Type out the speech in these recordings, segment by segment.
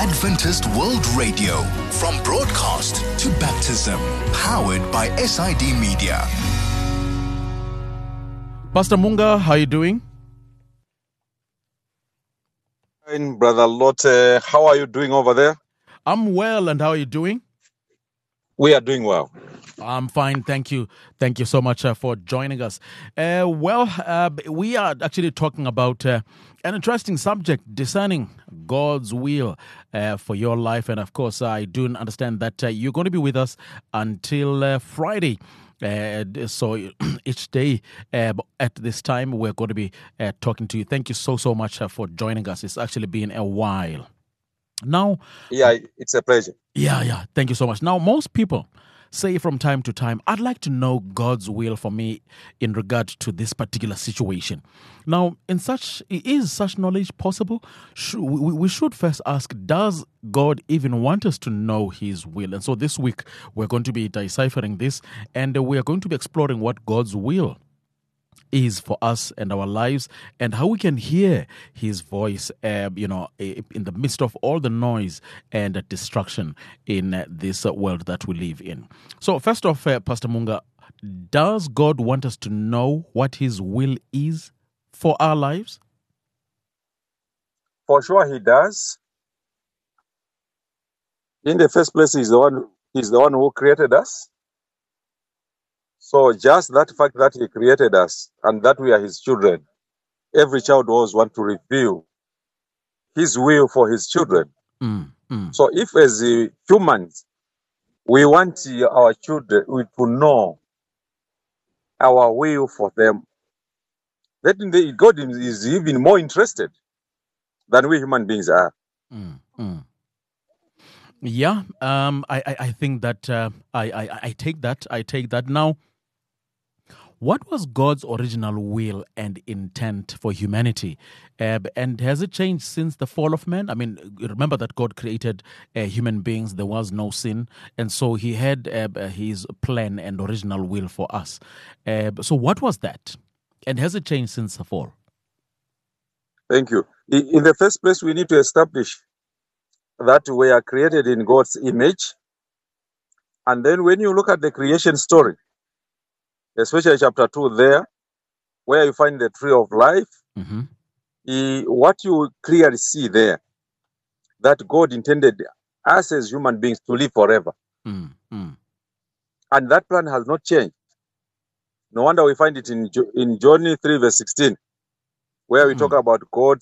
Adventist World Radio, from broadcast to baptism, powered by SID Media. Pastor Munga, how are you doing? Fine, Brother Lotte. How are you doing over there? I'm well, and how are you doing? We are doing well. I'm fine, thank you. Thank you so much for joining us. We are actually talking about an interesting subject, discerning God's will for your life. And of course, I do understand that you're going to be with us until Friday. So each day at this time, we're going to be talking to you. Thank you so much for joining us. It's actually been a while. Now, yeah, it's a pleasure. Yeah. Thank you so much. Now, most people say from time to time, I'd like to know God's will for me in regard to this particular situation. Now, is such knowledge possible? We should first ask, does God even want us to know His will? And so this week, we're going to be deciphering this, and we are going to be exploring what God's will is for us and our lives, and how we can hear His voice, in the midst of all the noise and distraction in this world that we live in. So first off, Pastor Munga, does God want us to know what His will is for our lives? For sure He does. In the first place, He's the one who created us. So just that fact that He created us and that we are His children, every child always wants to reveal His will for His children. So if as humans, we want our children to know our will for them, then God is even more interested than we human beings are. Yeah, I think that I take that. Now, what was God's original will and intent for humanity? And has it changed since the fall of man? I mean, remember that God created human beings. There was no sin. And so He had His plan and original will for us. So what was that? And has it changed since the fall? Thank you. In the first place, we need to establish that we are created in God's image. And then when you look at the creation story, especially chapter 2 there, where you find the tree of life, what you clearly see there, that God intended us as human beings to live forever. And that plan has not changed. No wonder we find it in John 3 verse 16, where we talk about God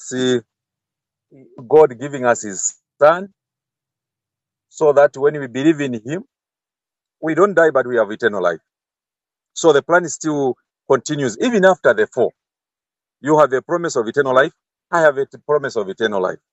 giving us His Son, so that when we believe in Him, we don't die, but we have eternal life. So the plan still continues even after the fall. You have a promise of eternal life. I have a promise of eternal life.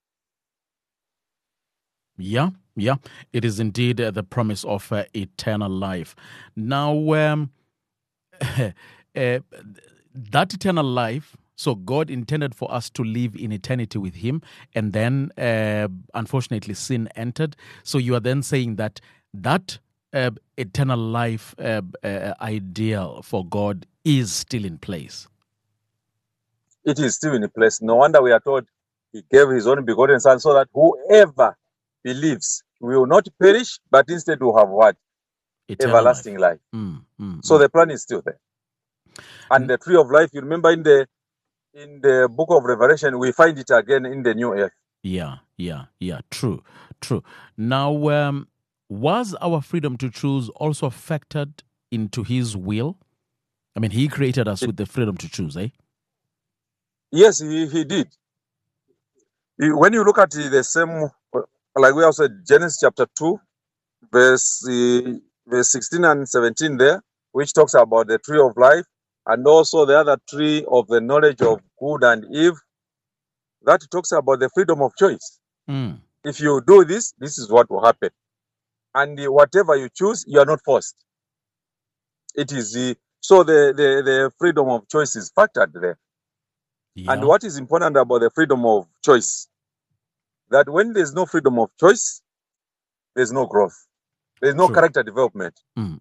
Yeah. It is indeed the promise of eternal life. Now, that eternal life, so God intended for us to live in eternity with Him, and then, unfortunately, sin entered. So you are then saying that eternal life ideal for God is still in place. It is still in place. No wonder we are told He gave His only begotten Son, so that whoever believes will not perish, but instead will have what? Everlasting life. So the plan is still there. And the tree of life, you remember in the book of Revelation, we find it again in the new earth. Yeah. True. Now, was our freedom to choose also factored into His will? I mean, He created us with the freedom to choose, eh? Yes, he did. When you look at the same, like we also said, Genesis chapter 2, verse 16 and 17 there, which talks about the tree of life, and also the other tree of the knowledge of good and evil, that talks about the freedom of choice. If you do this is what will happen. And whatever you choose, you are not forced. It is so the freedom of choice is factored there. Yeah. And what is important about the freedom of choice, that when there's no freedom of choice, there's no growth. There's no character development.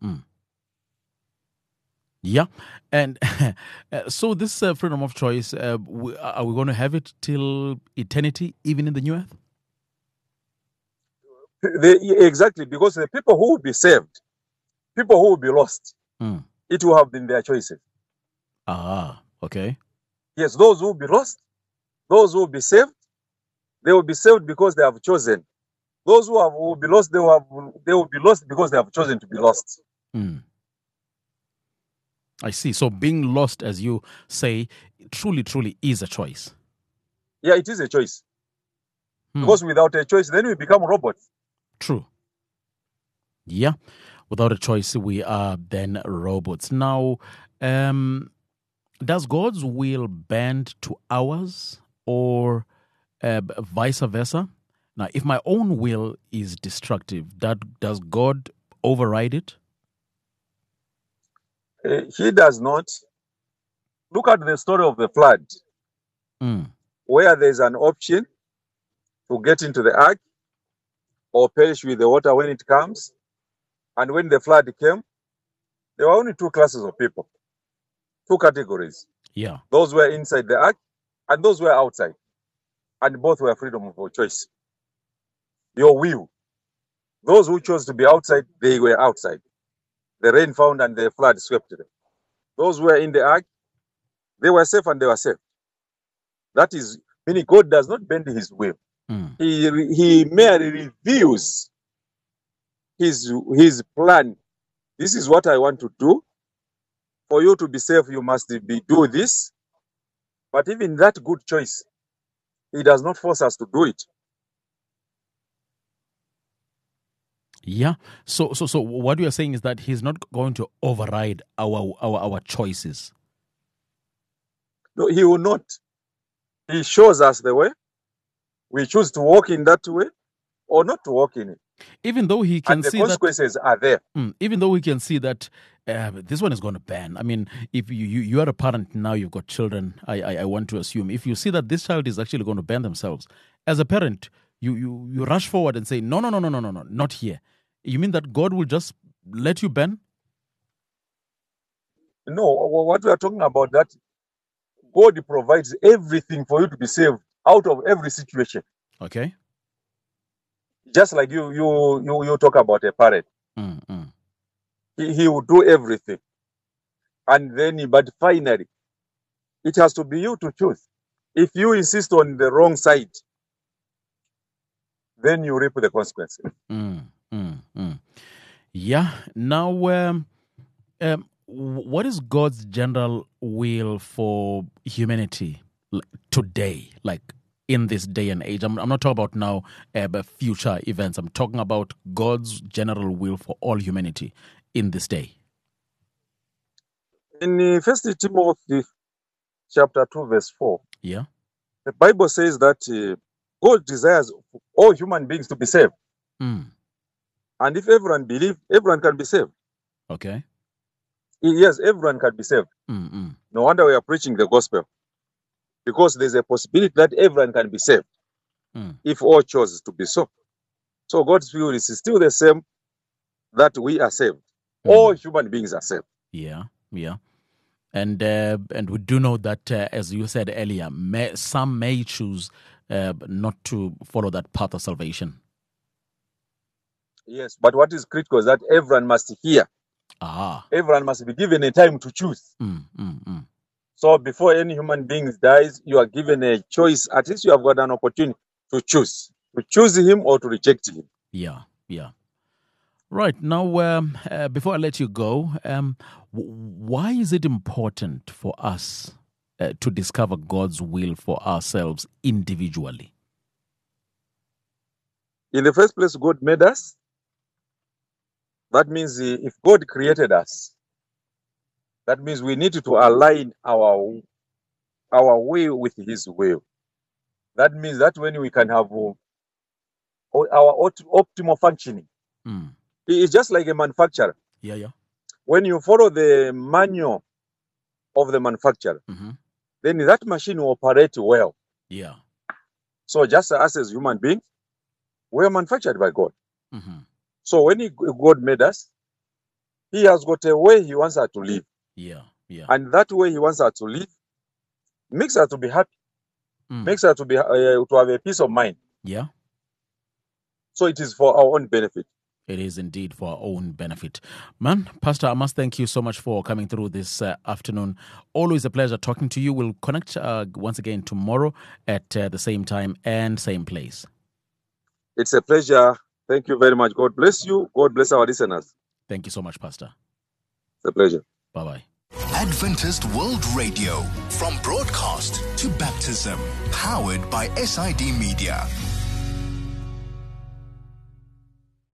Yeah. And so this freedom of choice, are we going to have it till eternity, even in the new earth? Exactly, because the people who will be saved, people who will be lost, Mm. it will have been their choices. Ah, okay. Yes, those who will be lost, those who will be saved, they will be saved because they have chosen. Those who will be lost, they will be lost because they have chosen to be lost. Mm. I see. So being lost, as you say, truly is a choice. Yeah, it is a choice. Hmm. Because without a choice, then we become robots. True. Yeah. Without a choice, we are then robots. Now, does God's will bend to ours or vice versa? Now, if my own will is destructive, does God override it? He does not. Look at the story of the flood, Mm. where there's an option to get into the ark or perish with the water when it comes. And when the flood came, there were only two classes of people, two categories. Yeah. Those were inside the ark and those were outside. And both were freedom of choice. Your will. Those who chose to be outside, they were outside. The rain found and the flood swept them. Those who were in the ark, they were safe and they were safe. That is, meaning God does not bend his will. Mm. He merely reveals his plan. This is what I want to do. For you to be safe, you must do this. But even that good choice, he does not force us to do it. Yeah. So what you are saying is that he's not going to override our choices. No, he will not. He shows us the way. We choose to walk in that way or not to walk in it. Even though he can And the see that, consequences are there. even though we can see that this one is going to ban. I mean, if you are a parent now, you've got children. I want to assume if you see that this child is actually going to ban themselves, as a parent, you rush forward and say no, not here. You mean that God will just let you ban? No, what we are talking about, that God provides everything for you to be saved out of every situation. Okay. Just like you talk about a parent. Mm. He will do everything. And then, but finally, it has to be you to choose. If you insist on the wrong side, then you reap the consequences. Yeah. Now, what is God's general will for humanity today, like in this day and age? I'm not talking about now but future events. I'm talking about God's general will for all humanity in this day. In 1 Timothy chapter 2, verse 4, Yeah. the Bible says that God desires all human beings to be saved. Mm. And if everyone believes, everyone can be saved. Okay. Yes, everyone can be saved. Mm. No wonder we are preaching the gospel. Because there's a possibility that everyone can be saved if all chose to be so. So God's will is still the same, that we are saved. All human beings are saved. Yeah. And we do know that, as you said earlier, some may choose not to follow that path of salvation. Yes, but what is critical is that everyone must hear. Everyone must be given a time to choose. So before any human being dies, you are given a choice. At least you have got an opportunity to choose him or to reject him. Yeah. Right. Now, before I let you go, why is it important for us to discover God's will for ourselves individually? In the first place, God made us. That means if God created us, that means we need to align our will with his will. That means that when we can have our optimal functioning. It's just like a manufacturer. Yeah. When you follow the manual of the manufacturer, then that machine will operate well. Yeah. So just us as human beings, we are manufactured by God. So when God made us, he has got a way he wants us to live. Yeah. And that way he wants us to live makes us to be happy, makes us to have a peace of mind. Yeah. So it is for our own benefit. It is indeed for our own benefit. Man, Pastor, I must thank you so much for coming through this afternoon. Always a pleasure talking to you. We'll connect once again tomorrow at the same time and same place. It's a pleasure. Thank you very much. God bless you. God bless our listeners. Thank you so much, Pastor. It's a pleasure. Bye-bye. Adventist World Radio, from broadcast to baptism, powered by SID Media.